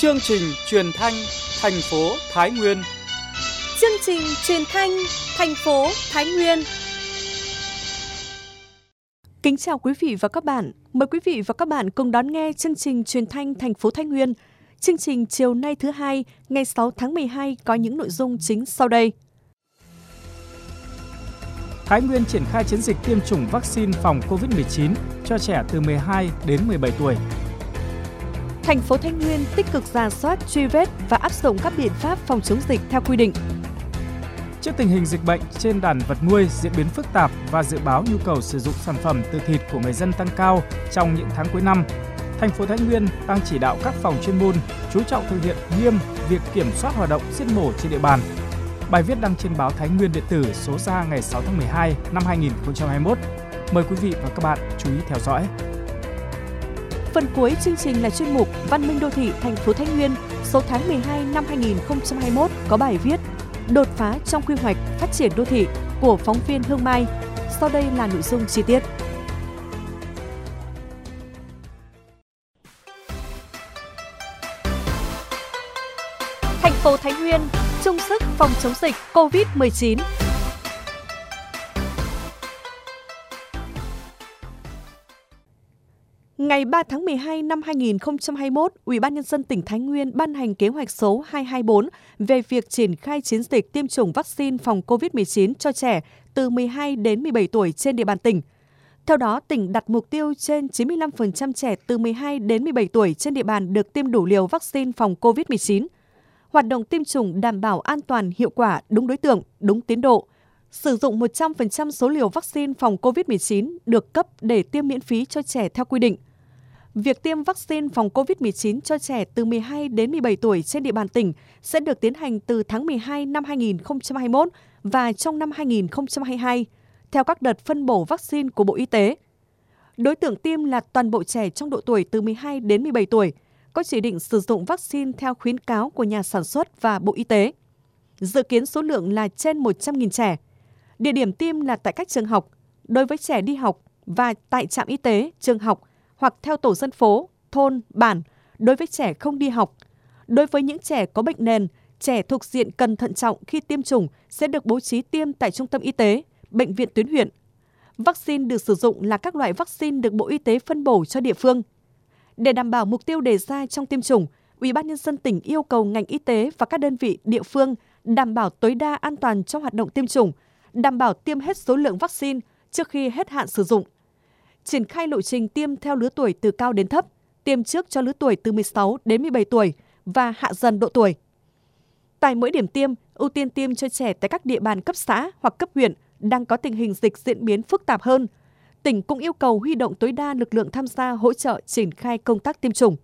Chương trình truyền thanh thành phố Thái Nguyên. Chương trình truyền thanh thành phố Thái Nguyên. Kính chào quý vị và các bạn. Mời quý vị và các bạn cùng đón nghe chương trình truyền thanh thành phố Thái Nguyên. Chương trình chiều nay thứ hai, ngày 6 tháng 12 có những nội dung chính sau đây. Thái Nguyên triển khai chiến dịch tiêm chủng vaccine phòng COVID-19 cho trẻ từ 12 đến 17 tuổi. Thành phố Thái Nguyên tích cực rà soát, truy vết và áp dụng các biện pháp phòng chống dịch theo quy định. Trước tình hình dịch bệnh trên đàn vật nuôi diễn biến phức tạp và dự báo nhu cầu sử dụng sản phẩm từ thịt của người dân tăng cao trong những tháng cuối năm, thành phố Thái Nguyên đang chỉ đạo các phòng chuyên môn chú trọng thực hiện nghiêm việc kiểm soát hoạt động giết mổ trên địa bàn. Bài viết đăng trên báo Thái Nguyên điện tử số ra ngày 6 tháng 12 năm 2021. Mời quý vị và các bạn chú ý theo dõi. Phần cuối chương trình là chuyên mục Văn minh đô thị thành phố Thái Nguyên số tháng 12 năm 2021 có bài viết Đột phá trong quy hoạch phát triển đô thị của phóng viên Hương Mai. Sau đây là nội dung chi tiết. Thành phố Thái Nguyên chung sức phòng chống dịch COVID-19. Ngày 3 tháng 12 năm 2021, Ủy ban Nhân dân tỉnh Thái Nguyên ban hành kế hoạch số 224 về việc triển khai chiến dịch tiêm chủng vaccine phòng COVID-19 cho trẻ từ 12 đến 17 tuổi trên địa bàn tỉnh. Theo đó, tỉnh đặt mục tiêu trên 95% trẻ từ 12 đến 17 tuổi trên địa bàn được tiêm đủ liều vaccine phòng COVID-19. Hoạt động tiêm chủng đảm bảo an toàn, hiệu quả, đúng đối tượng, đúng tiến độ. Sử dụng 100% số liều vaccine phòng COVID-19 được cấp để tiêm miễn phí cho trẻ theo quy định. Việc tiêm vaccine phòng COVID-19 cho trẻ từ 12 đến 17 tuổi trên địa bàn tỉnh sẽ được tiến hành từ tháng 12 năm 2021 và trong năm 2022, theo các đợt phân bổ vaccine của Bộ Y tế. Đối tượng tiêm là toàn bộ trẻ trong độ tuổi từ 12 đến 17 tuổi, có chỉ định sử dụng vaccine theo khuyến cáo của nhà sản xuất và Bộ Y tế. Dự kiến số lượng là trên 100.000 trẻ. Địa điểm tiêm là tại các trường học, đối với trẻ đi học và tại trạm y tế, trường học hoặc theo tổ dân phố, thôn, bản, đối với trẻ không đi học. Đối với những trẻ có bệnh nền, trẻ thuộc diện cần thận trọng khi tiêm chủng sẽ được bố trí tiêm tại trung tâm y tế, bệnh viện tuyến huyện. Vaccine được sử dụng là các loại vaccine được Bộ Y tế phân bổ cho địa phương. Để đảm bảo mục tiêu đề ra trong tiêm chủng, Ủy ban Nhân dân tỉnh yêu cầu ngành y tế và các đơn vị địa phương đảm bảo tối đa an toàn trong hoạt động tiêm chủng, đảm bảo tiêm hết số lượng vaccine trước khi hết hạn sử dụng. Triển khai lộ trình tiêm theo lứa tuổi từ cao đến thấp, tiêm trước cho lứa tuổi từ 16 đến 17 tuổi và hạ dần độ tuổi. Tại mỗi điểm tiêm, ưu tiên tiêm cho trẻ tại các địa bàn cấp xã hoặc cấp huyện đang có tình hình dịch diễn biến phức tạp hơn. Tỉnh cũng yêu cầu huy động tối đa lực lượng tham gia hỗ trợ triển khai công tác tiêm chủng.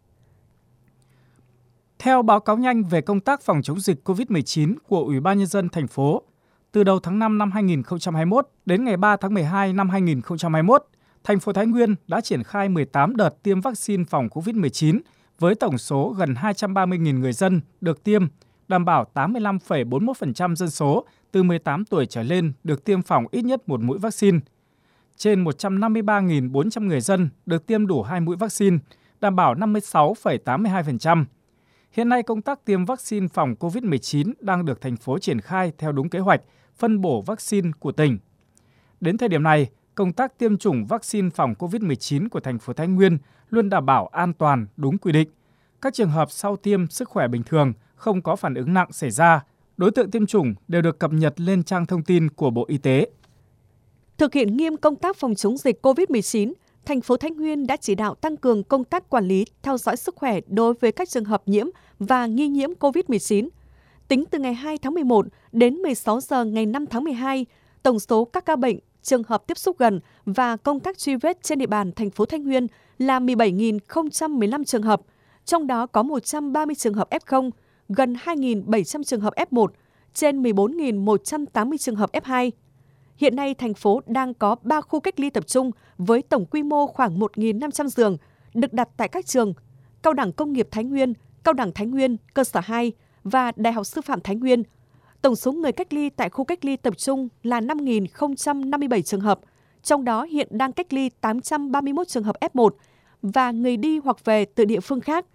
Theo báo cáo nhanh về công tác phòng chống dịch COVID-19 của Ủy ban Nhân dân thành phố, từ đầu tháng 5 năm 2021 đến ngày 3 tháng 12 năm 2021, thành phố Thái Nguyên đã triển khai 18 đợt tiêm vaccine phòng COVID-19 với tổng số gần 230.000 người dân được tiêm, đảm bảo 85,41% dân số từ 18 tuổi trở lên được tiêm phòng ít nhất một mũi vaccine. Trên 153.400 người dân được tiêm đủ 2 mũi vaccine, đảm bảo 56,82%. Hiện nay công tác tiêm vaccine phòng COVID-19 đang được thành phố triển khai theo đúng kế hoạch phân bổ vaccine của tỉnh. Đến thời điểm này, công tác tiêm chủng vaccine phòng COVID-19 của thành phố Thái Nguyên luôn đảm bảo an toàn, đúng quy định. Các trường hợp sau tiêm sức khỏe bình thường, không có phản ứng nặng xảy ra. Đối tượng tiêm chủng đều được cập nhật lên trang thông tin của Bộ Y tế. Thực hiện nghiêm công tác phòng chống dịch COVID-19, thành phố Thái Nguyên đã chỉ đạo tăng cường công tác quản lý, theo dõi sức khỏe đối với các trường hợp nhiễm và nghi nhiễm COVID-19. Tính từ ngày 2 tháng 11 đến 16 giờ ngày 5 tháng 12, tổng số các ca bệnh, trường hợp tiếp xúc gần và công tác truy vết trên địa bàn thành phố Thái Nguyên là 17.015 trường hợp, trong đó có 130 trường hợp F0, gần 2.700 trường hợp F1, trên 14.180 trường hợp F2. Hiện nay, thành phố đang có 3 khu cách ly tập trung với tổng quy mô khoảng 1.500 giường, được đặt tại các trường Cao đẳng Công nghiệp Thái Nguyên, Cao đẳng Thái Nguyên, Cơ sở 2 và Đại học Sư phạm Thái Nguyên. Tổng số người cách ly tại khu cách ly tập trung là 5.057 trường hợp, trong đó hiện đang cách ly 831 trường hợp F1 và người đi hoặc về từ địa phương khác.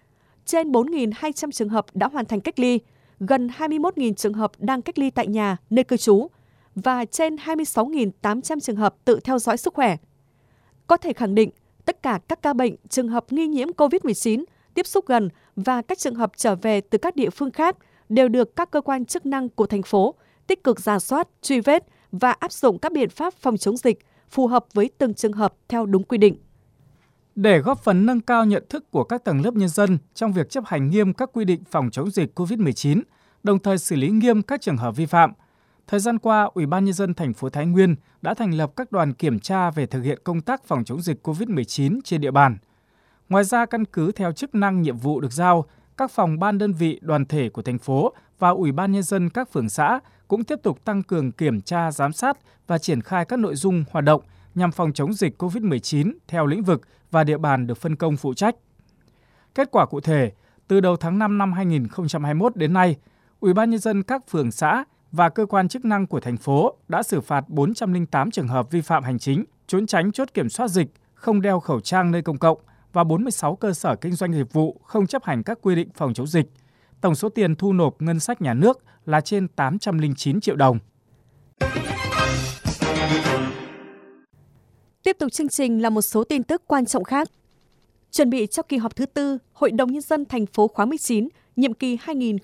trên 4.200 trường hợp đã hoàn thành cách ly, gần 21.000 trường hợp đang cách ly tại nhà, nơi cư trú và trên 26.800 trường hợp tự theo dõi sức khỏe. Có thể khẳng định, tất cả các ca bệnh, trường hợp nghi nhiễm COVID-19, tiếp xúc gần và các trường hợp trở về từ các địa phương khác đều được các cơ quan chức năng của thành phố tích cực rà soát, truy vết và áp dụng các biện pháp phòng chống dịch phù hợp với từng trường hợp theo đúng quy định. Để góp phần nâng cao nhận thức của các tầng lớp nhân dân trong việc chấp hành nghiêm các quy định phòng chống dịch COVID-19, đồng thời xử lý nghiêm các trường hợp vi phạm, thời gian qua, Ủy ban Nhân dân thành phố Thái Nguyên đã thành lập các đoàn kiểm tra về thực hiện công tác phòng chống dịch COVID-19 trên địa bàn. Ngoài ra, căn cứ theo chức năng nhiệm vụ được giao, các phòng ban đơn vị đoàn thể của thành phố và Ủy ban Nhân dân các phường xã cũng tiếp tục tăng cường kiểm tra, giám sát và triển khai các nội dung hoạt động nhằm phòng chống dịch COVID-19 theo lĩnh vực và địa bàn được phân công phụ trách. Kết quả cụ thể, từ đầu tháng 5 năm 2021 đến nay, Ủy ban Nhân dân các phường xã và cơ quan chức năng của thành phố đã xử phạt 408 trường hợp vi phạm hành chính, trốn tránh chốt kiểm soát dịch, không đeo khẩu trang nơi công cộng và 46 cơ sở kinh doanh dịch vụ không chấp hành các quy định phòng chống dịch. Tổng số tiền thu nộp ngân sách nhà nước là trên 809 triệu đồng. Tiếp tục chương trình là một số tin tức quan trọng khác. Chuẩn bị cho kỳ họp thứ 4 Hội đồng Nhân dân thành phố khóa 19, nhiệm kỳ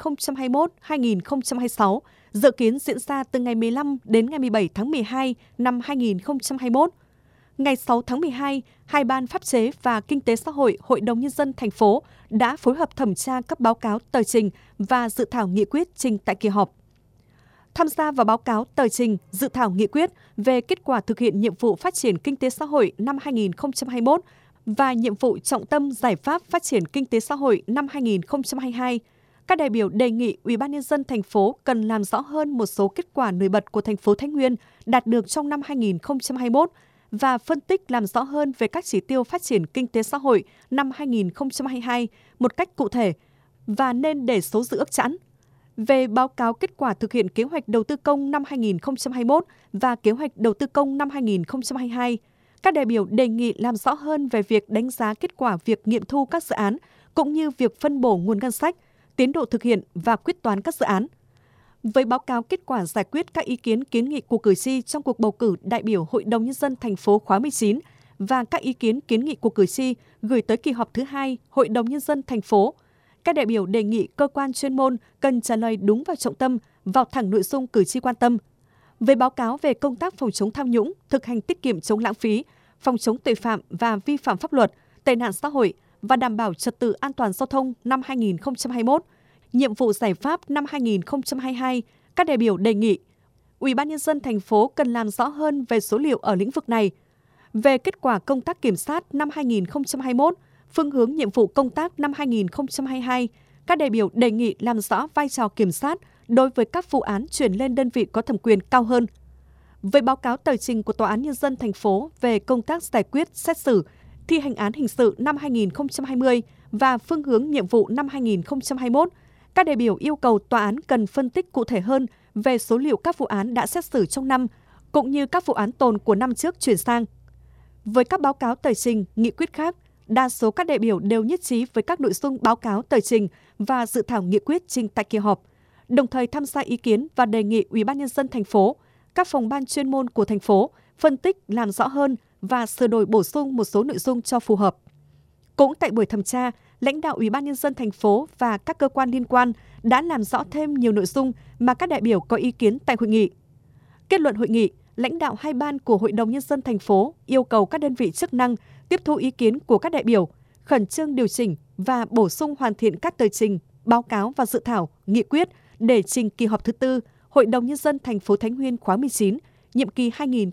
2021-2026, dự kiến diễn ra từ ngày 15 đến ngày 17 tháng 12 năm 2021. Ngày 6 tháng 12, hai ban pháp chế và kinh tế xã hội Hội đồng Nhân dân thành phố đã phối hợp thẩm tra các báo cáo tờ trình và dự thảo nghị quyết trình tại kỳ họp. Tham gia vào báo cáo tờ trình, dự thảo nghị quyết về kết quả thực hiện nhiệm vụ phát triển kinh tế xã hội năm 2021 và nhiệm vụ trọng tâm giải pháp phát triển kinh tế xã hội năm 2022, các đại biểu đề nghị Ủy ban Nhân dân thành phố cần làm rõ hơn một số kết quả nổi bật của thành phố Thái Nguyên đạt được trong năm 2021 và phân tích làm rõ hơn về các chỉ tiêu phát triển kinh tế xã hội năm 2022 một cách cụ thể và nên để số dự ước chẵn. Về báo cáo kết quả thực hiện kế hoạch đầu tư công năm 2021 và kế hoạch đầu tư công năm 2022, các đại biểu đề nghị làm rõ hơn về việc đánh giá kết quả việc nghiệm thu các dự án, cũng như việc phân bổ nguồn ngân sách, tiến độ thực hiện và quyết toán các dự án. Với báo cáo kết quả giải quyết các ý kiến kiến nghị của cử tri trong cuộc bầu cử đại biểu Hội đồng Nhân dân thành phố khóa 19 và các ý kiến kiến nghị của cử tri gửi tới kỳ họp thứ 2 Hội đồng Nhân dân thành phố, các đại biểu đề nghị cơ quan chuyên môn cần trả lời đúng vào trọng tâm, vào thẳng nội dung cử tri quan tâm. Với báo cáo về công tác phòng chống tham nhũng, thực hành tiết kiệm chống lãng phí, phòng chống tội phạm và vi phạm pháp luật, tệ nạn xã hội và đảm bảo trật tự an toàn giao thông năm 2021, nhiệm vụ giải pháp năm 2022, các đại biểu đề nghị Ủy ban Nhân dân thành phố cần làm rõ hơn về số liệu ở lĩnh vực này. Về kết quả công tác kiểm sát năm 2021, phương hướng nhiệm vụ công tác năm 2022, các đại biểu đề nghị làm rõ vai trò kiểm sát đối với các vụ án chuyển lên đơn vị có thẩm quyền cao hơn. Với báo cáo tờ trình của Tòa án Nhân dân thành phố về công tác giải quyết, xét xử, thi hành án hình sự năm 2020 và phương hướng nhiệm vụ năm 2021, các đại biểu yêu cầu tòa án cần phân tích cụ thể hơn về số liệu các vụ án đã xét xử trong năm, cũng như các vụ án tồn của năm trước chuyển sang. Với các báo cáo tờ trình, nghị quyết khác, đa số các đại biểu đều nhất trí với các nội dung báo cáo tờ trình và dự thảo nghị quyết trình tại kỳ họp, đồng thời tham gia ý kiến và đề nghị Ủy ban Nhân dân thành phố, các phòng ban chuyên môn của thành phố phân tích làm rõ hơn và sửa đổi bổ sung một số nội dung cho phù hợp. Cũng tại buổi thẩm tra, lãnh đạo Ủy ban Nhân dân thành phố và các cơ quan liên quan đã làm rõ thêm nhiều nội dung mà các đại biểu có ý kiến tại hội nghị. Kết luận hội nghị, lãnh đạo hai ban của Hội đồng Nhân dân thành phố yêu cầu các đơn vị chức năng tiếp thu ý kiến của các đại biểu, khẩn trương điều chỉnh và bổ sung hoàn thiện các tờ trình, báo cáo và dự thảo, nghị quyết để trình kỳ họp thứ 4 Hội đồng Nhân dân thành phố Thái Nguyên khóa 19, nhiệm kỳ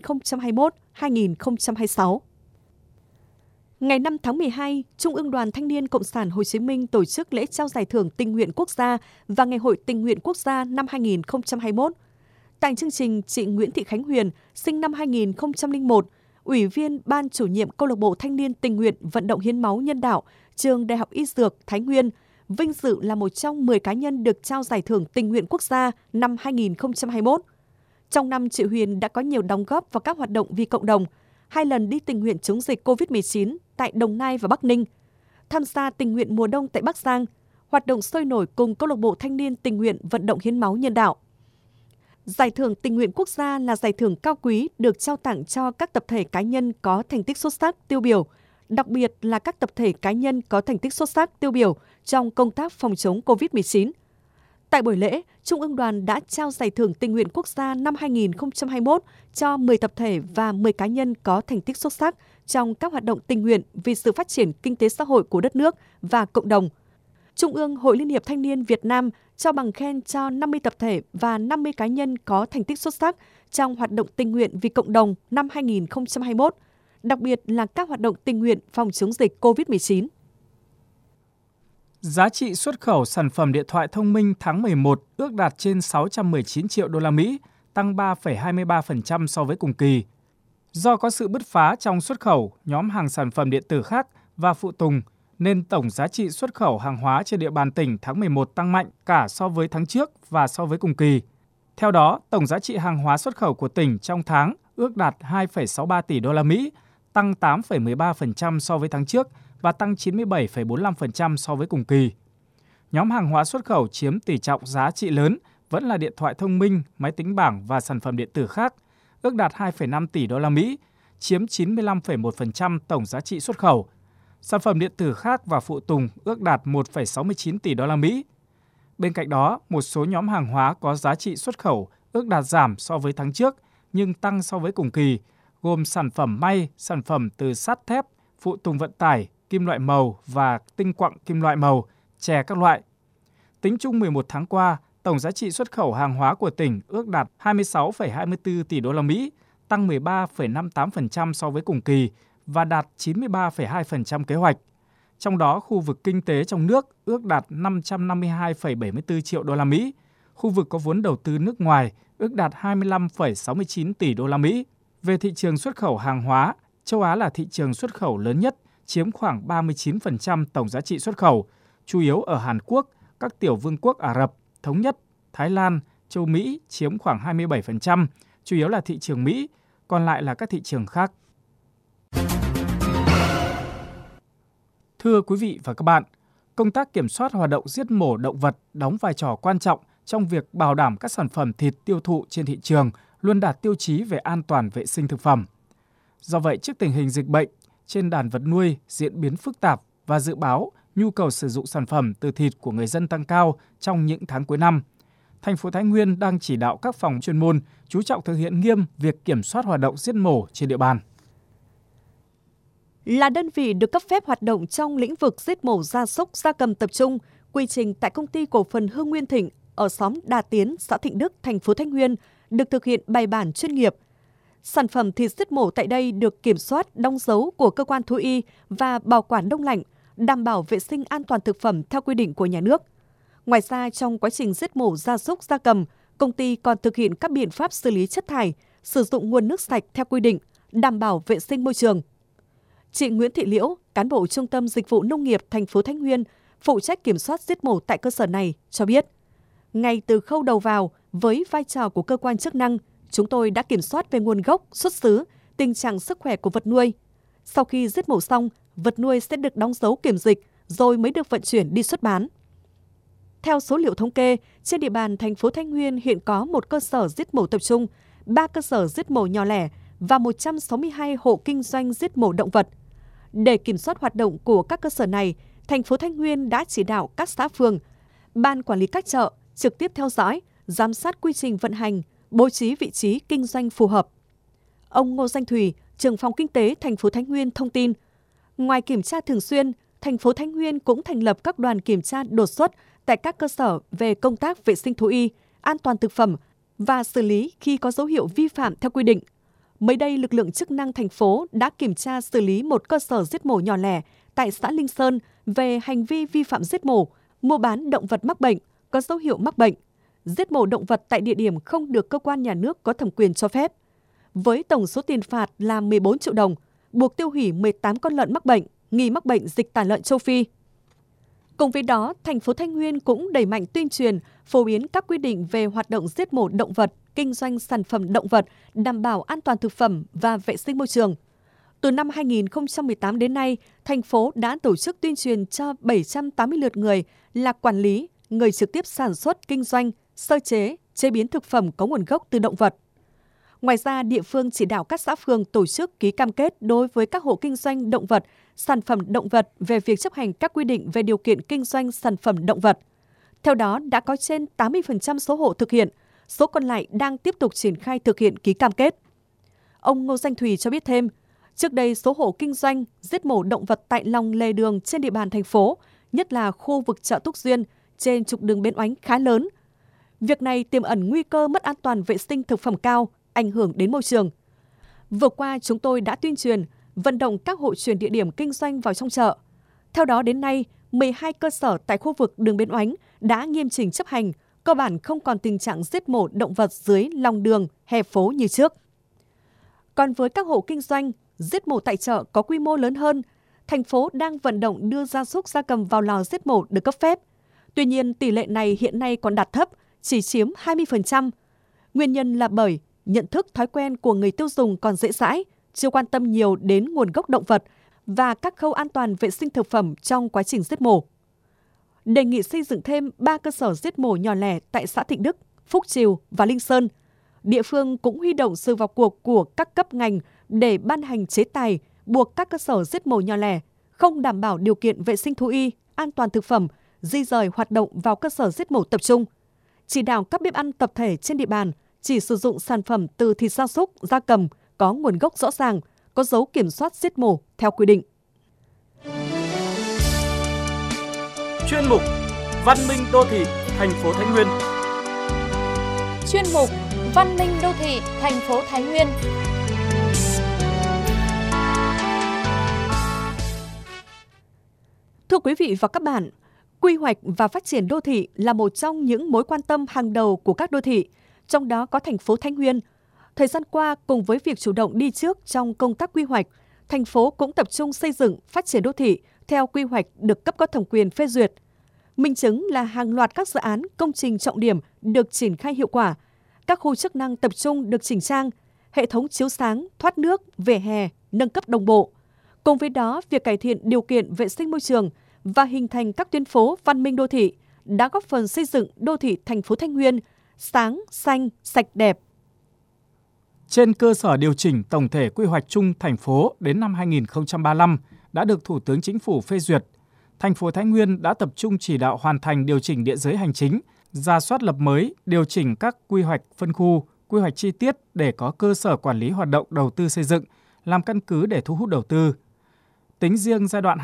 2021-2026. Ngày 5 tháng 12, Trung ương Đoàn Thanh niên Cộng sản Hồ Chí Minh tổ chức lễ trao giải thưởng tình nguyện quốc gia và Ngày hội tình nguyện quốc gia năm 2021. Tại chương trình, chị Nguyễn Thị Khánh Huyền, sinh năm 2001, Ủy viên Ban chủ nhiệm Câu lạc bộ Thanh niên tình nguyện vận động hiến máu nhân đạo, Trường Đại học Y Dược Thái Nguyên, vinh dự là một trong 10 cá nhân được trao giải thưởng tình nguyện quốc gia năm 2021. Trong năm, chị Huyền đã có nhiều đóng góp vào các hoạt động vì cộng đồng, 2 lần đi tình nguyện chống dịch COVID-19 tại Đồng Nai và Bắc Ninh, tham gia tình nguyện mùa đông tại Bắc Giang, hoạt động sôi nổi cùng câu lạc bộ thanh niên tình nguyện vận động hiến máu nhân đạo. Giải thưởng tình nguyện quốc gia là giải thưởng cao quý được trao tặng cho các tập thể cá nhân có thành tích xuất sắc tiêu biểu, đặc biệt là các tập thể cá nhân có thành tích xuất sắc tiêu biểu trong công tác phòng chống COVID-19. Tại buổi lễ, Trung ương Đoàn đã trao giải thưởng tình nguyện quốc gia năm 2021 cho 10 tập thể và 10 cá nhân có thành tích xuất sắc trong các hoạt động tình nguyện vì sự phát triển kinh tế xã hội của đất nước và cộng đồng. Trung ương Hội Liên hiệp Thanh niên Việt Nam trao bằng khen cho 50 tập thể và 50 cá nhân có thành tích xuất sắc trong hoạt động tình nguyện vì cộng đồng năm 2021, đặc biệt là các hoạt động tình nguyện phòng chống dịch COVID-19. Giá trị xuất khẩu sản phẩm điện thoại thông minh tháng 11 ước đạt trên 619 triệu đô la Mỹ, tăng 3,23% so với cùng kỳ. Do có sự bứt phá trong xuất khẩu, nhóm hàng sản phẩm điện tử khác và phụ tùng, nên tổng giá trị xuất khẩu hàng hóa trên địa bàn tỉnh tháng 11 tăng mạnh cả so với tháng trước và so với cùng kỳ. Theo đó, tổng giá trị hàng hóa xuất khẩu của tỉnh trong tháng ước đạt 2,63 tỷ đô la Mỹ, tăng 8,13% so với tháng trước và tăng 97,45% so với cùng kỳ. Nhóm hàng hóa xuất khẩu chiếm tỷ trọng giá trị lớn vẫn là điện thoại thông minh, máy tính bảng và sản phẩm điện tử khác, ước đạt 2,5 tỷ đô la Mỹ, chiếm 95,1% tổng giá trị xuất khẩu. Sản phẩm điện tử khác và phụ tùng ước đạt 1,69 tỷ đô la Mỹ. Bên cạnh đó, một số nhóm hàng hóa có giá trị xuất khẩu ước đạt giảm so với tháng trước nhưng tăng so với cùng kỳ, gồm sản phẩm may, sản phẩm từ sắt thép, phụ tùng vận tải, kim loại màu và tinh quặng kim loại màu, chè các loại. Tính chung 11 tháng qua, tổng giá trị xuất khẩu hàng hóa của tỉnh ước đạt 26,24 tỷ đô la Mỹ, tăng 13,58% so với cùng kỳ và đạt 93,2% kế hoạch. Trong đó, khu vực kinh tế trong nước ước đạt 552,74 triệu đô la Mỹ, khu vực có vốn đầu tư nước ngoài ước đạt 25,69 tỷ đô la Mỹ. Về thị trường xuất khẩu hàng hóa, châu Á là thị trường xuất khẩu lớn nhất, chiếm khoảng 39% tổng giá trị xuất khẩu, chủ yếu ở Hàn Quốc, các tiểu vương quốc Ả Rập, Thống Nhất, Thái Lan, châu Mỹ chiếm khoảng 27%, chủ yếu là thị trường Mỹ, còn lại là các thị trường khác. Thưa quý vị và các bạn, công tác kiểm soát hoạt động giết mổ động vật đóng vai trò quan trọng trong việc bảo đảm các sản phẩm thịt tiêu thụ trên thị trường luôn đạt tiêu chí về an toàn vệ sinh thực phẩm. Do vậy, trước tình hình dịch bệnh trên đàn vật nuôi diễn biến phức tạp và dự báo nhu cầu sử dụng sản phẩm từ thịt của người dân tăng cao trong những tháng cuối năm, thành phố Thái Nguyên đang chỉ đạo các phòng chuyên môn chú trọng thực hiện nghiêm việc kiểm soát hoạt động giết mổ trên địa bàn. Là đơn vị được cấp phép hoạt động trong lĩnh vực giết mổ gia súc, gia cầm tập trung, quy trình tại Công ty Cổ phần Hưng Nguyên Thịnh ở xóm Đà Tiến, xã Thịnh Đức, thành phố Thái Nguyên được thực hiện bài bản chuyên nghiệp. Sản phẩm thịt giết mổ tại đây được kiểm soát đóng dấu của cơ quan thú y và bảo quản đông lạnh, đảm bảo vệ sinh an toàn thực phẩm theo quy định của nhà nước. Ngoài ra, trong quá trình giết mổ gia súc, gia cầm, công ty còn thực hiện các biện pháp xử lý chất thải, sử dụng nguồn nước sạch theo quy định, đảm bảo vệ sinh môi trường. Chị Nguyễn Thị Liễu, cán bộ Trung tâm Dịch vụ Nông nghiệp thành phố Thái Nguyên, phụ trách kiểm soát giết mổ tại cơ sở này, cho biết, ngay từ khâu đầu vào, với vai trò của cơ quan chức năng, chúng tôi đã kiểm soát về nguồn gốc, xuất xứ, tình trạng sức khỏe của vật nuôi. Sau khi giết mổ xong, vật nuôi sẽ được đóng dấu kiểm dịch rồi mới được vận chuyển đi xuất bán. Theo số liệu thống kê, trên địa bàn thành phố Thái Nguyên hiện có một cơ sở giết mổ tập trung, 3 cơ sở giết mổ nhỏ lẻ và 162 hộ kinh doanh giết mổ động vật. Để kiểm soát hoạt động của các cơ sở này, thành phố Thái Nguyên đã chỉ đạo các xã phường, ban quản lý các chợ trực tiếp theo dõi, giám sát quy trình vận hành, bố trí vị trí kinh doanh phù hợp. Ông Ngô Danh Thùy, trưởng phòng kinh tế thành phố Thái Nguyên thông tin, ngoài kiểm tra thường xuyên, thành phố Thái Nguyên cũng thành lập các đoàn kiểm tra đột xuất tại các cơ sở về công tác vệ sinh thú y, an toàn thực phẩm và xử lý khi có dấu hiệu vi phạm theo quy định. Mới đây, lực lượng chức năng thành phố đã kiểm tra xử lý một cơ sở giết mổ nhỏ lẻ tại xã Linh Sơn về hành vi vi phạm giết mổ, mua bán động vật mắc bệnh, có dấu hiệu mắc bệnh, giết mổ động vật tại địa điểm không được cơ quan nhà nước có thẩm quyền cho phép. Với tổng số tiền phạt là 14 triệu đồng, buộc tiêu hủy 18 con lợn mắc bệnh, nghi mắc bệnh dịch tả lợn châu Phi. Cùng với đó, thành phố Thái Nguyên cũng đẩy mạnh tuyên truyền, phổ biến các quy định về hoạt động giết mổ động vật, kinh doanh sản phẩm động vật, đảm bảo an toàn thực phẩm và vệ sinh môi trường. Từ năm 2018 đến nay, thành phố đã tổ chức tuyên truyền cho 780 lượt người là quản lý, người trực tiếp sản xuất, kinh doanh, sơ chế, chế biến thực phẩm có nguồn gốc từ động vật. Ngoài ra, địa phương chỉ đạo các xã phường tổ chức ký cam kết đối với các hộ kinh doanh động vật, sản phẩm động vật về việc chấp hành các quy định về điều kiện kinh doanh sản phẩm động vật. Theo đó, đã có trên 80% số hộ thực hiện, số còn lại đang tiếp tục triển khai thực hiện ký cam kết. Ông Ngô Danh Thùy cho biết thêm, trước đây số hộ kinh doanh giết mổ động vật tại lòng lề đường trên địa bàn thành phố, nhất là khu vực chợ Túc Duyên, trên trục đường Bến Oánh khá lớn. Việc này tiềm ẩn nguy cơ mất an toàn vệ sinh thực phẩm cao, ảnh hưởng đến môi trường. Vừa qua, chúng tôi đã tuyên truyền, vận động các hộ chuyển địa điểm kinh doanh vào trong chợ. Theo đó đến nay, 12 cơ sở tại khu vực đường Bến Oánh đã nghiêm chỉnh chấp hành, cơ bản không còn tình trạng giết mổ động vật dưới lòng đường, hè phố như trước. Còn với các hộ kinh doanh, giết mổ tại chợ có quy mô lớn hơn, thành phố đang vận động đưa gia súc gia cầm vào lò giết mổ được cấp phép. Tuy nhiên, tỷ lệ này hiện nay còn đạt thấp, chỉ chiếm 20%. Nguyên nhân là bởi nhận thức thói quen của người tiêu dùng còn dễ dãi, chưa quan tâm nhiều đến nguồn gốc động vật và các khâu an toàn vệ sinh thực phẩm trong quá trình giết mổ. Đề nghị xây dựng thêm 3 cơ sở giết mổ nhỏ lẻ tại xã Thịnh Đức, Phúc Triều và Linh Sơn. Địa phương cũng huy động sự vào cuộc của các cấp ngành để ban hành chế tài buộc các cơ sở giết mổ nhỏ lẻ không đảm bảo điều kiện vệ sinh thú y, an toàn thực phẩm, di rời hoạt động vào cơ sở giết mổ tập trung. Chỉ đạo các bếp ăn tập thể trên địa bàn chỉ sử dụng sản phẩm từ thịt gia súc, gia cầm có nguồn gốc rõ ràng, có dấu kiểm soát giết mổ theo quy định. Chuyên mục Văn minh đô thị thành phố Thái Nguyên. Chuyên mục Văn minh đô thị thành phố Thái Nguyên. Thưa quý vị và các bạn, quy hoạch và phát triển đô thị là một trong những mối quan tâm hàng đầu của các đô thị, trong đó có thành phố Thái Nguyên. Thời gian qua, cùng với việc chủ động đi trước trong công tác quy hoạch, thành phố cũng tập trung xây dựng, phát triển đô thị theo quy hoạch được cấp có thẩm quyền phê duyệt. Minh chứng là hàng loạt các dự án, công trình trọng điểm được triển khai hiệu quả, các khu chức năng tập trung được chỉnh trang, hệ thống chiếu sáng, thoát nước, vỉa hè nâng cấp đồng bộ. Cùng với đó, việc cải thiện điều kiện vệ sinh môi trường và hình thành các tuyến phố văn minh đô thị đã góp phần xây dựng đô thị thành phố Thái Nguyên sáng, xanh, sạch đẹp. Trên cơ sở điều chỉnh tổng thể quy hoạch chung thành phố đến năm 2035 đã được Thủ tướng Chính phủ phê duyệt, thành phố Thái Nguyên đã tập trung chỉ đạo hoàn thành điều chỉnh địa giới hành chính, rà soát lập mới, điều chỉnh các quy hoạch phân khu, quy hoạch chi tiết để có cơ sở quản lý hoạt động đầu tư xây dựng, làm căn cứ để thu hút đầu tư. Tính riêng giai đoạn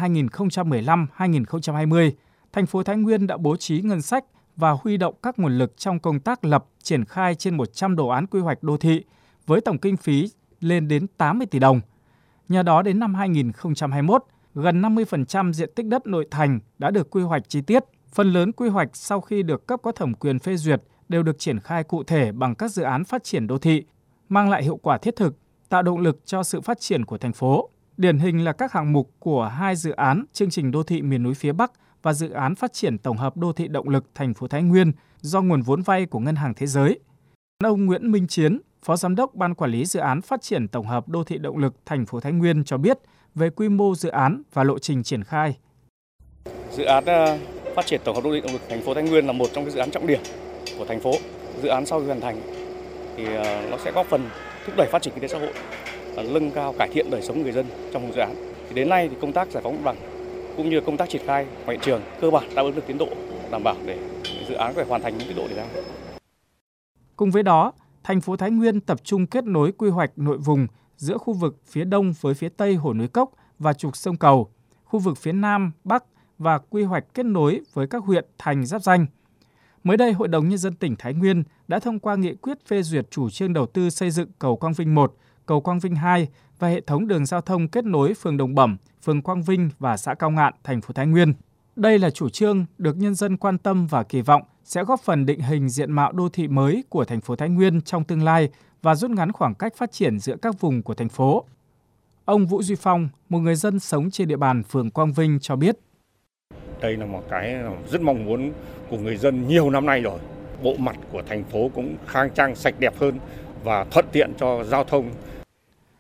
2015-2020, thành phố Thái Nguyên đã bố trí ngân sách và huy động các nguồn lực trong công tác lập, triển khai trên 100 đồ án quy hoạch đô thị với tổng kinh phí lên đến 80 tỷ đồng. Nhờ đó đến năm 2021, gần 50% diện tích đất nội thành đã được quy hoạch chi tiết. Phần lớn quy hoạch sau khi được cấp có thẩm quyền phê duyệt đều được triển khai cụ thể bằng các dự án phát triển đô thị, mang lại hiệu quả thiết thực, tạo động lực cho sự phát triển của thành phố. Điển hình là các hạng mục của 2 dự án chương trình đô thị miền núi phía Bắc và dự án phát triển tổng hợp đô thị động lực thành phố Thái Nguyên do nguồn vốn vay của Ngân hàng Thế giới. Ông Nguyễn Minh Chiến, Phó Giám đốc Ban Quản lý Dự án Phát triển Tổng hợp Đô thị Động lực thành phố Thái Nguyên cho biết về quy mô dự án và lộ trình triển khai. Dự án Phát triển Tổng hợp Đô thị Động lực thành phố Thái Nguyên là một trong các dự án trọng điểm của thành phố. Dự án sau khi hoàn thành thì nó sẽ góp phần thúc đẩy phát triển kinh tế xã hội, nâng cao cải thiện đời sống người dân trong dự án. Thì đến nay thì công tác giải phóng mặt bằng cũng như công tác triển khai ngoài hiện trường cơ bản đáp ứng được tiến độ, đảm bảo để dự án có thể hoàn thành những tiến độ đề ra. Cùng với đó, thành phố Thái Nguyên tập trung kết nối quy hoạch nội vùng giữa khu vực phía đông với phía tây Hồ Núi Cốc và trục sông Cầu, khu vực phía nam, bắc và quy hoạch kết nối với các huyện thành giáp ranh. Mới đây, Hội đồng Nhân dân tỉnh Thái Nguyên đã thông qua nghị quyết phê duyệt chủ trương đầu tư xây dựng cầu Quang Vinh 1, cầu Quang Vinh 2 và hệ thống đường giao thông kết nối phường Đồng Bẩm, phường Quang Vinh và xã Cao Ngạn, thành phố Thái Nguyên. Đây là chủ trương được nhân dân quan tâm và kỳ vọng sẽ góp phần định hình diện mạo đô thị mới của thành phố Thái Nguyên trong tương lai và rút ngắn khoảng cách phát triển giữa các vùng của thành phố. Ông Vũ Duy Phong, một người dân sống trên địa bàn phường Quang Vinh cho biết. Đây là một cái rất mong muốn của người dân nhiều năm nay rồi. Bộ mặt của thành phố cũng khang trang, sạch đẹp hơn và thuận tiện cho giao thông.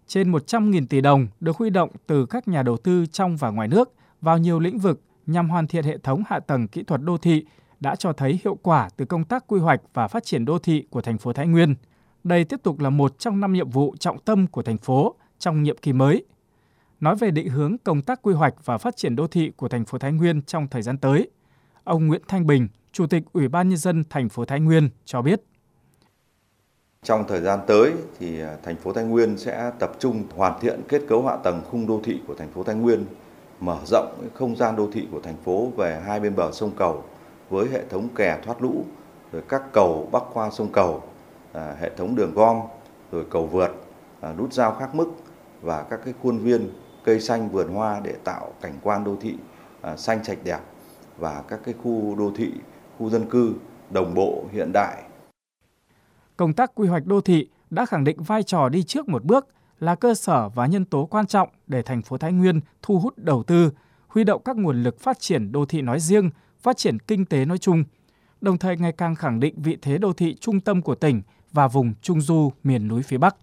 Trên 100.000 tỷ đồng được huy động từ các nhà đầu tư trong và ngoài nước vào nhiều lĩnh vực nhằm hoàn thiện hệ thống hạ tầng kỹ thuật đô thị đã cho thấy hiệu quả từ công tác quy hoạch và phát triển đô thị của thành phố Thái Nguyên. Đây tiếp tục là một trong 5 nhiệm vụ trọng tâm của thành phố trong nhiệm kỳ mới. Nói về định hướng công tác quy hoạch và phát triển đô thị của thành phố Thái Nguyên trong thời gian tới, ông Nguyễn Thanh Bình, Chủ tịch Ủy ban Nhân dân thành phố Thái Nguyên cho biết. Trong thời gian tới thì thành phố Thái Nguyên sẽ tập trung hoàn thiện kết cấu hạ tầng khung đô thị của thành phố Thái Nguyên, mở rộng không gian đô thị của thành phố về hai bên bờ sông Cầu với hệ thống kè thoát lũ, rồi các cầu bắc qua sông Cầu, hệ thống đường gom, rồi cầu vượt, nút giao khác mức và các cái khuôn viên cây xanh vườn hoa để tạo cảnh quan đô thị xanh sạch đẹp và các cái khu đô thị, khu dân cư đồng bộ hiện đại. Công tác quy hoạch đô thị đã khẳng định vai trò đi trước một bước, là cơ sở và nhân tố quan trọng để thành phố Thái Nguyên thu hút đầu tư, huy động các nguồn lực phát triển đô thị nói riêng, phát triển kinh tế nói chung, đồng thời ngày càng khẳng định vị thế đô thị trung tâm của tỉnh và vùng Trung Du miền núi phía Bắc.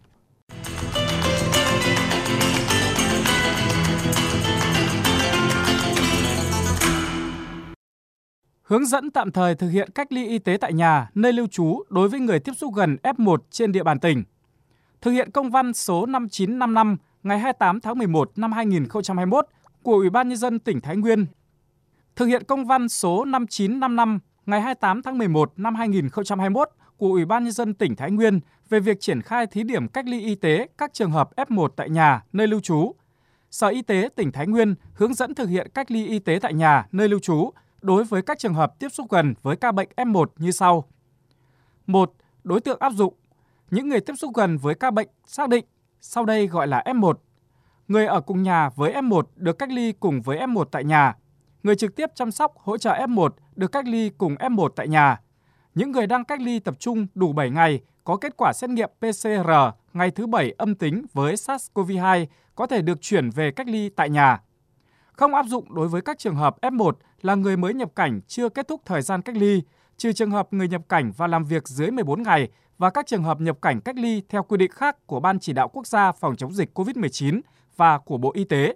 Hướng dẫn tạm thời thực hiện cách ly y tế tại nhà, nơi lưu trú đối với người tiếp xúc gần F1 trên địa bàn tỉnh. Thực hiện công văn số 5955 ngày 28 tháng 11 năm 2021 của Ủy ban Nhân dân tỉnh Thái Nguyên. Thực hiện công văn số 5955 ngày 28 tháng 11 năm 2021 của Ủy ban Nhân dân tỉnh Thái Nguyên về việc triển khai thí điểm cách ly y tế các trường hợp F1 tại nhà, nơi lưu trú. Sở Y tế tỉnh Thái Nguyên hướng dẫn thực hiện cách ly y tế tại nhà, nơi lưu trú đối với các trường hợp tiếp xúc gần với ca bệnh F1 như sau. 1. Đối tượng áp dụng: những người tiếp xúc gần với ca bệnh xác định, sau đây gọi là F1. Người ở cùng nhà với F1 được cách ly cùng với F1 tại nhà. Người trực tiếp chăm sóc hỗ trợ F1 được cách ly cùng F1 tại nhà. Những người đang cách ly tập trung đủ 7 ngày có kết quả xét nghiệm PCR ngày thứ 7 âm tính với SARS-CoV-2 có thể được chuyển về cách ly tại nhà. Không áp dụng đối với các trường hợp F1 là người mới nhập cảnh chưa kết thúc thời gian cách ly, trừ trường hợp người nhập cảnh và làm việc dưới 14 ngày và các trường hợp nhập cảnh cách ly theo quy định khác của Ban Chỉ đạo Quốc gia phòng chống dịch COVID-19 và của Bộ Y tế.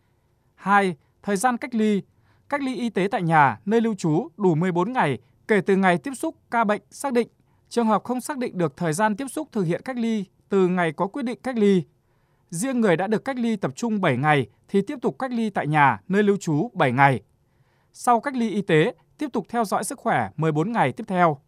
2. Thời gian cách ly y tế tại nhà, nơi lưu trú đủ 14 ngày kể từ ngày tiếp xúc ca bệnh xác định. Trường hợp không xác định được thời gian tiếp xúc thực hiện cách ly từ ngày có quyết định cách ly. Riêng người đã được cách ly tập trung 7 ngày thì tiếp tục cách ly tại nhà, nơi lưu trú 7 ngày. Sau cách ly y tế, tiếp tục theo dõi sức khỏe 14 ngày tiếp theo.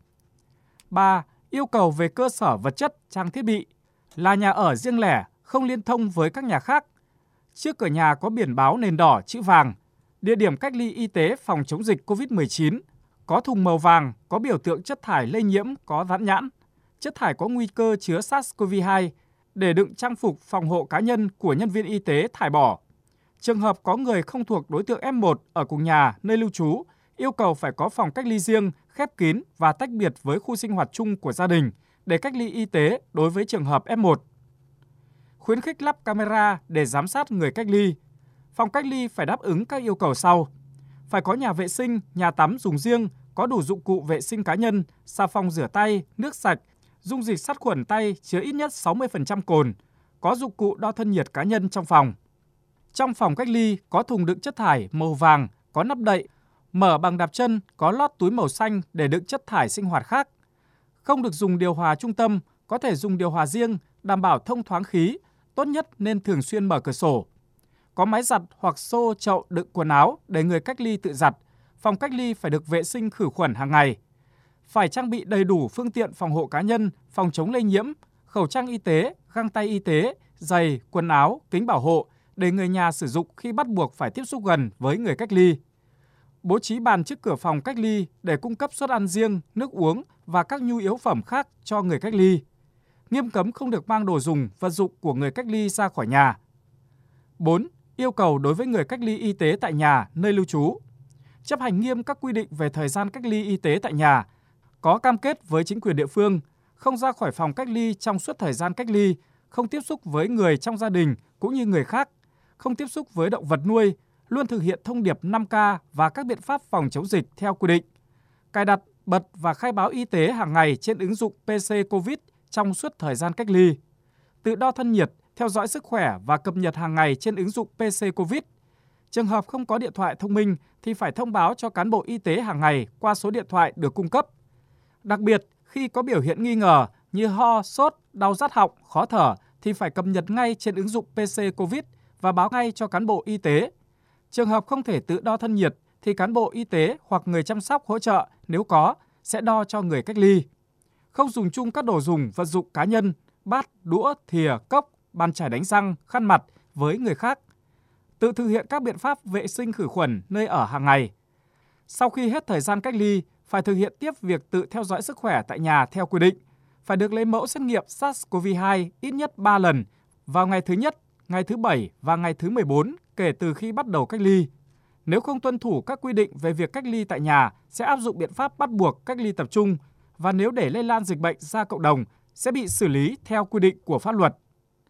3. Yêu cầu về cơ sở vật chất, trang thiết bị là nhà ở riêng lẻ, không liên thông với các nhà khác. Trước cửa nhà có biển báo nền đỏ chữ vàng, địa điểm cách ly y tế phòng chống dịch COVID-19, có thùng màu vàng, có biểu tượng chất thải lây nhiễm có dán nhãn, chất thải có nguy cơ chứa SARS-CoV-2, để đựng trang phục phòng hộ cá nhân của nhân viên y tế thải bỏ. Trường hợp có người không thuộc đối tượng F1 ở cùng nhà, nơi lưu trú, yêu cầu phải có phòng cách ly riêng, khép kín và tách biệt với khu sinh hoạt chung của gia đình để cách ly y tế đối với trường hợp F1. Khuyến khích lắp camera để giám sát người cách ly. Phòng cách ly phải đáp ứng các yêu cầu sau: phải có nhà vệ sinh, nhà tắm dùng riêng, có đủ dụng cụ vệ sinh cá nhân, xà phòng rửa tay, nước sạch, dung dịch sát khuẩn tay chứa ít nhất 60% cồn, có dụng cụ đo thân nhiệt cá nhân trong phòng. Trong phòng cách ly có thùng đựng chất thải màu vàng, có nắp đậy, mở bằng đạp chân, có lót túi màu xanh để đựng chất thải sinh hoạt khác. Không được dùng điều hòa trung tâm, có thể dùng điều hòa riêng, đảm bảo thông thoáng khí, tốt nhất nên thường xuyên mở cửa sổ. Có máy giặt hoặc xô chậu đựng quần áo để người cách ly tự giặt. Phòng cách ly phải được vệ sinh khử khuẩn hàng ngày. Phải trang bị đầy đủ phương tiện phòng hộ cá nhân, phòng chống lây nhiễm, khẩu trang y tế, găng tay y tế, giày, quần áo, kính bảo hộ để người nhà sử dụng khi bắt buộc phải tiếp xúc gần với người cách ly. Bố trí bàn trước cửa phòng cách ly để cung cấp suất ăn riêng, nước uống và các nhu yếu phẩm khác cho người cách ly. Nghiêm cấm không được mang đồ dùng, vật dụng của người cách ly ra khỏi nhà. 4. Yêu cầu đối với người cách ly y tế tại nhà, nơi lưu trú: chấp hành nghiêm các quy định về thời gian cách ly y tế tại nhà, có cam kết với chính quyền địa phương, không ra khỏi phòng cách ly trong suốt thời gian cách ly, không tiếp xúc với người trong gia đình cũng như người khác, không tiếp xúc với động vật nuôi, luôn thực hiện thông điệp 5K và các biện pháp phòng chống dịch theo quy định. Cài đặt, bật và khai báo y tế hàng ngày trên ứng dụng PC COVID trong suốt thời gian cách ly. Tự đo thân nhiệt theo dõi sức khỏe và cập nhật hàng ngày trên ứng dụng PC Covid. Trường hợp không có điện thoại thông minh thì phải thông báo cho cán bộ y tế hàng ngày qua số điện thoại được cung cấp. Đặc biệt, khi có biểu hiện nghi ngờ như ho, sốt, đau rát họng, khó thở thì phải cập nhật ngay trên ứng dụng PC Covid và báo ngay cho cán bộ y tế. Trường hợp không thể tự đo thân nhiệt thì cán bộ y tế hoặc người chăm sóc hỗ trợ nếu có sẽ đo cho người cách ly. Không dùng chung các đồ dùng, vật dụng cá nhân, bát, đũa, thìa, cốc, bàn chải đánh răng, khăn mặt với người khác. Tự thực hiện các biện pháp vệ sinh khử khuẩn nơi ở hàng ngày. Sau khi hết thời gian cách ly, phải thực hiện tiếp việc tự theo dõi sức khỏe tại nhà theo quy định. Phải được lấy mẫu xét nghiệm SARS-CoV-2 ít nhất 3 lần vào ngày thứ Nhất, ngày thứ Bảy và ngày thứ 14 kể từ khi bắt đầu cách ly. Nếu không tuân thủ các quy định về việc cách ly tại nhà, sẽ áp dụng biện pháp bắt buộc cách ly tập trung và nếu để lây lan dịch bệnh ra cộng đồng, sẽ bị xử lý theo quy định của pháp luật.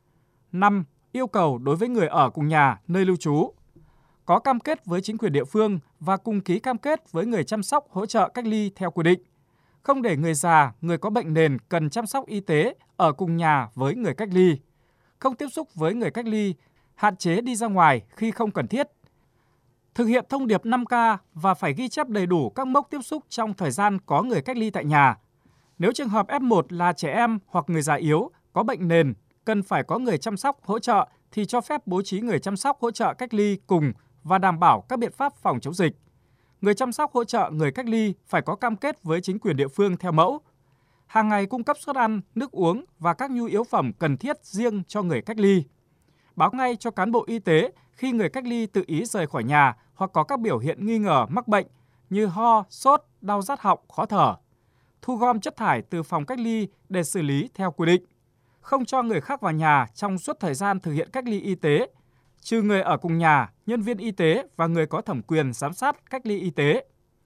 5. Yêu cầu đối với người ở cùng nhà, nơi lưu trú. Có cam kết với chính quyền địa phương và cùng ký cam kết với người chăm sóc hỗ trợ cách ly theo quy định. Không để người già, người có bệnh nền cần chăm sóc y tế ở cùng nhà với người cách ly. Không tiếp xúc với người cách ly, hạn chế đi ra ngoài khi không cần thiết. Thực hiện thông điệp 5K và phải ghi chép đầy đủ các mốc tiếp xúc trong thời gian có người cách ly tại nhà. Nếu trường hợp F1 là trẻ em hoặc người già yếu, có bệnh nền, cần phải có người chăm sóc hỗ trợ thì cho phép bố trí người chăm sóc hỗ trợ cách ly cùng và đảm bảo các biện pháp phòng chống dịch. Người chăm sóc hỗ trợ người cách ly phải có cam kết với chính quyền địa phương theo mẫu. Hàng ngày cung cấp suất ăn, nước uống và các nhu yếu phẩm cần thiết riêng cho người cách ly. Báo ngay cho cán bộ y tế khi người cách ly tự ý rời khỏi nhà hoặc có các biểu hiện nghi ngờ mắc bệnh như ho, sốt, đau rát họng, khó thở. Thu gom chất thải từ phòng cách ly để xử lý theo quy định. Không cho người khác vào nhà trong suốt thời gian thực hiện cách ly y tế, trừ người ở cùng nhà, nhân viên y tế và người có thẩm quyền giám sát cách ly y tế.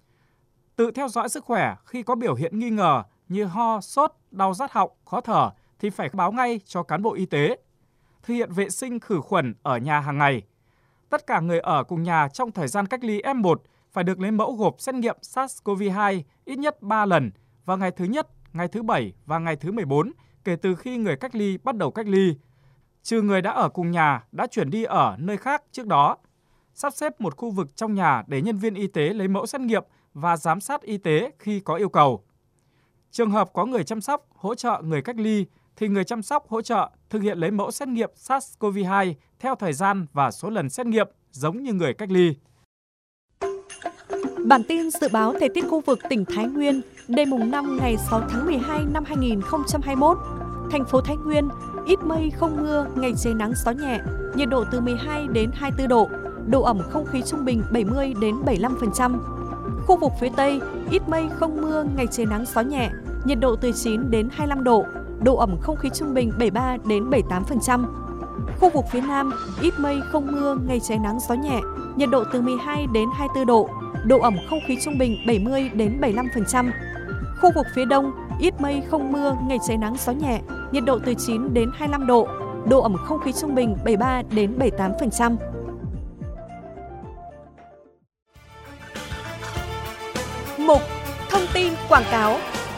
Tự theo dõi sức khỏe khi có biểu hiện nghi ngờ như ho, sốt, đau rát họng, khó thở thì phải báo ngay cho cán bộ y tế. Thực hiện vệ sinh khử khuẩn ở nhà hàng ngày. Tất cả người ở cùng nhà trong thời gian cách ly F1 phải được lấy mẫu gộp xét nghiệm SARS-CoV-2 ít nhất 3 lần vào ngày thứ Nhất, ngày thứ Bảy và ngày thứ 14 kể từ khi người cách ly bắt đầu cách ly, trừ người đã ở cùng nhà đã chuyển đi ở nơi khác trước đó. Sắp xếp một khu vực trong nhà để nhân viên y tế lấy mẫu xét nghiệm và giám sát y tế khi có yêu cầu. Trường hợp có người chăm sóc hỗ trợ người cách ly thì người chăm sóc hỗ trợ thực hiện lấy mẫu xét nghiệm SARS-CoV-2 theo thời gian và số lần xét nghiệm giống như người cách ly. Bản tin dự báo thời tiết khu vực tỉnh Thái Nguyên đêm mùng 5 ngày 6 tháng 12 năm 2021. Thành phố Thái Nguyên, ít mây không mưa, ngày trời nắng gió nhẹ, nhiệt độ từ 12 đến 24 độ, độ ẩm không khí trung bình 70 đến 75%. Khu vực phía Tây, ít mây không mưa, ngày trời nắng gió nhẹ, nhiệt độ từ 9 đến 25 độ, độ ẩm không khí trung bình 73 đến 78%. Khu vực phía Nam, ít mây không mưa, ngày trời nắng gió nhẹ, nhiệt độ từ 12 đến 24 độ, độ ẩm không khí trung bình 70 đến 75%. Khu vực phía Đông, ít mây không mưa, ngày trời nắng gió nhẹ, nhiệt độ từ 9 đến 25 độ, độ ẩm không khí trung bình 73 đến 78%. Mục Thông tin quảng cáo.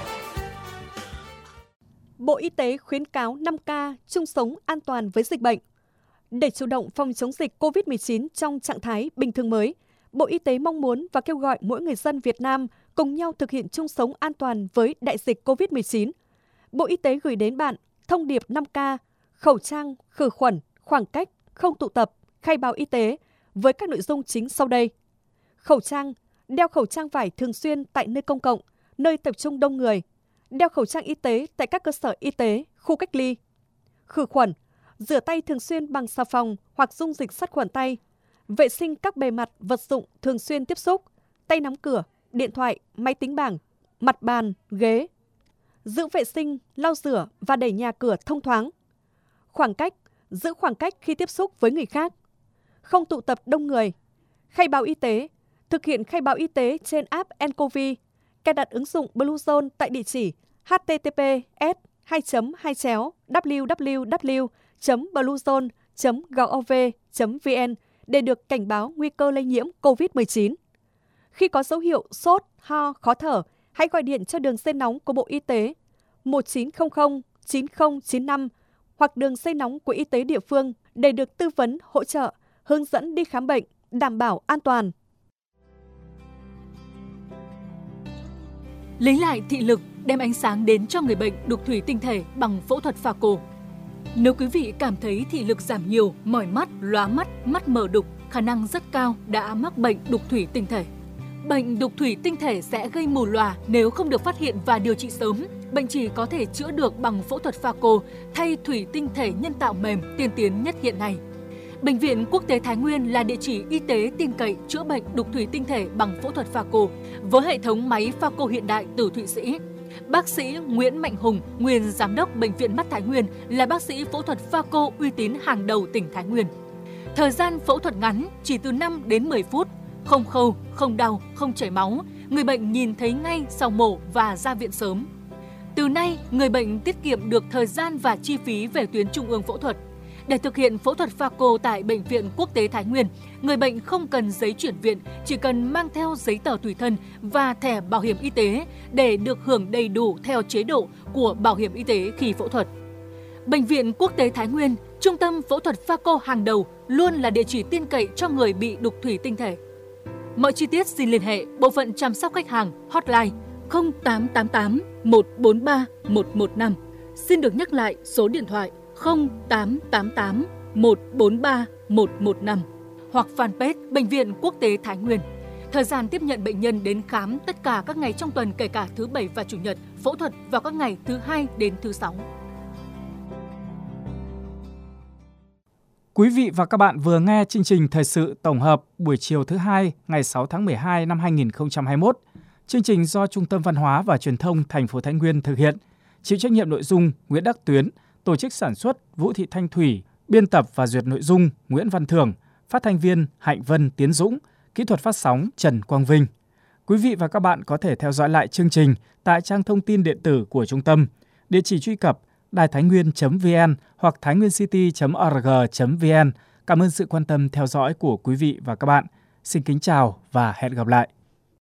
Bộ Y tế khuyến cáo 5K chung sống an toàn với dịch bệnh. Để chủ động phòng chống dịch COVID-19 trong trạng thái bình thường mới, Bộ Y tế mong muốn và kêu gọi mỗi người dân Việt Nam cùng nhau thực hiện chung sống an toàn với đại dịch COVID-19. Bộ Y tế gửi đến bạn thông điệp 5K, khẩu trang, khử khuẩn, khoảng cách, không tụ tập, khai báo y tế với các nội dung chính sau đây. Khẩu trang, đeo khẩu trang vải thường xuyên tại nơi công cộng, nơi tập trung đông người. Đeo khẩu trang y tế tại các cơ sở y tế, khu cách ly. Khử khuẩn, rửa tay thường xuyên bằng xà phòng hoặc dung dịch sát khuẩn tay. Vệ sinh các bề mặt, vật dụng thường xuyên tiếp xúc, tay nắm cửa, điện thoại, máy tính bảng, mặt bàn, ghế. Giữ vệ sinh, lau rửa và đẩy nhà cửa thông thoáng. Khoảng cách, giữ khoảng cách khi tiếp xúc với người khác. Không tụ tập đông người. Khai báo y tế, thực hiện khai báo y tế trên app nCoV. Cài đặt ứng dụng Bluezone tại địa chỉ https://www.bluezone.gov.vn để được cảnh báo nguy cơ lây nhiễm COVID-19. Khi có dấu hiệu sốt, ho, khó thở, hãy gọi điện cho đường dây nóng của Bộ Y tế 1900 9095 hoặc đường dây nóng của y tế địa phương để được tư vấn, hỗ trợ, hướng dẫn đi khám bệnh, đảm bảo an toàn. Lấy lại thị lực, đem ánh sáng đến cho người bệnh đục thủy tinh thể bằng phẫu thuật phaco. Nếu quý vị cảm thấy thị lực giảm nhiều, mỏi mắt, lóa mắt, mắt mờ đục, khả năng rất cao đã mắc bệnh đục thủy tinh thể. Bệnh đục thủy tinh thể sẽ gây mù lòa nếu không được phát hiện và điều trị sớm. Bệnh chỉ có thể chữa được bằng phẫu thuật phaco thay thủy tinh thể nhân tạo mềm tiên tiến nhất hiện nay. Bệnh viện Quốc tế Thái Nguyên là địa chỉ y tế tin cậy chữa bệnh đục thủy tinh thể bằng phẫu thuật phaco với hệ thống máy phaco hiện đại từ Thụy Sĩ. Bác sĩ Nguyễn Mạnh Hùng, nguyên giám đốc Bệnh viện Mắt Thái Nguyên, là bác sĩ phẫu thuật phaco uy tín hàng đầu tỉnh Thái Nguyên. Thời gian phẫu thuật ngắn chỉ từ 5 đến 10 phút, không khâu, không đau, không chảy máu, người bệnh nhìn thấy ngay sau mổ và ra viện sớm. Từ nay, người bệnh tiết kiệm được thời gian và chi phí về tuyến trung ương phẫu thuật. Để thực hiện phẫu thuật phaco tại Bệnh viện Quốc tế Thái Nguyên, người bệnh không cần giấy chuyển viện, chỉ cần mang theo giấy tờ tùy thân và thẻ bảo hiểm y tế để được hưởng đầy đủ theo chế độ của bảo hiểm y tế khi phẫu thuật. Bệnh viện Quốc tế Thái Nguyên, trung tâm phẫu thuật phaco hàng đầu, luôn là địa chỉ tin cậy cho người bị đục thủy tinh thể. Mọi chi tiết xin liên hệ bộ phận chăm sóc khách hàng hotline 0888 143 115. Xin được nhắc lại số điện thoại 0888 143 115 hoặc fanpage Bệnh viện Quốc tế Thái Nguyên. Thời gian tiếp nhận bệnh nhân đến khám tất cả các ngày trong tuần kể cả thứ Bảy và Chủ nhật, phẫu thuật vào các ngày thứ Hai đến thứ Sáu. Quý vị và các bạn vừa nghe chương trình thời sự tổng hợp buổi chiều thứ Hai ngày 6 tháng 12 năm 2021. Chương trình do Trung tâm Văn hóa và Truyền thông thành phố Thái Nguyên thực hiện. Chịu trách nhiệm nội dung Nguyễn Đắc Tuyến, tổ chức sản xuất Vũ Thị Thanh Thủy, biên tập và duyệt nội dung Nguyễn Văn Thường, phát thanh viên Hạnh Vân Tiến Dũng, kỹ thuật phát sóng Trần Quang Vinh. Quý vị và các bạn có thể theo dõi lại chương trình tại trang thông tin điện tử của trung tâm, địa chỉ truy cập đaithainguyen.vn hoặc thainguencity.org.vn. Cảm ơn sự quan tâm theo dõi của quý vị và các bạn. Xin kính chào và hẹn gặp lại.